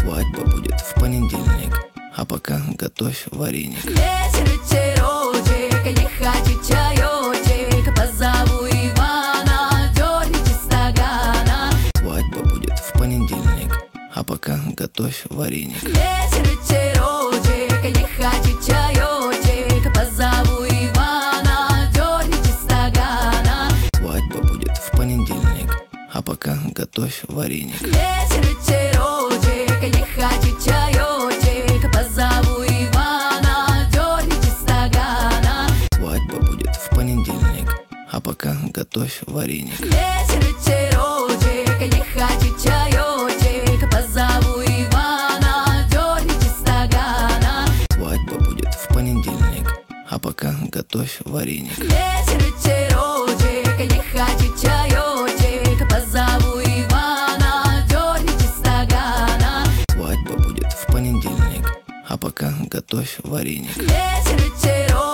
Свадьба будет в понедельник, а пока готовь вареник. Вечер вечерочек, не хочу чаечек, позову Ивана, дерните стакана. Свадьба будет в понедельник, а пока готовь вареник. Вечер вечерочек, не хочу чаечек, позову Ивана, дерните стакана. Свадьба будет в понедельник, а пока готовь вареник. Вечер вечерочек, не хочу чаечек, позову Ивана, дерните стакана. Свадьба будет в понедельник, а пока готовь вареник. Вечер вечерочек, не хочу чаечек, позову Ивана, дерните стакана. Свадьба будет в понедельник, а пока готовь вареник. Вечер вечерочек, не хочу чаечек, позову Ивана, дерните стакана. Свадьба будет в понедельник, а пока готовь вареник. Свадьба будет в понедельник, а пока готовь вареник. Вечер вечерочек, не хочу чаечек, позову Ивана, дерните стакана. Свадьба будет в понедельник, а пока готовь вареник. Вечер вечерочек, не хочу чаечек, позову Ивана, дерните стакана. Свадьба будет в понедельник, а пока готовь вареник. Вечер вечерочек.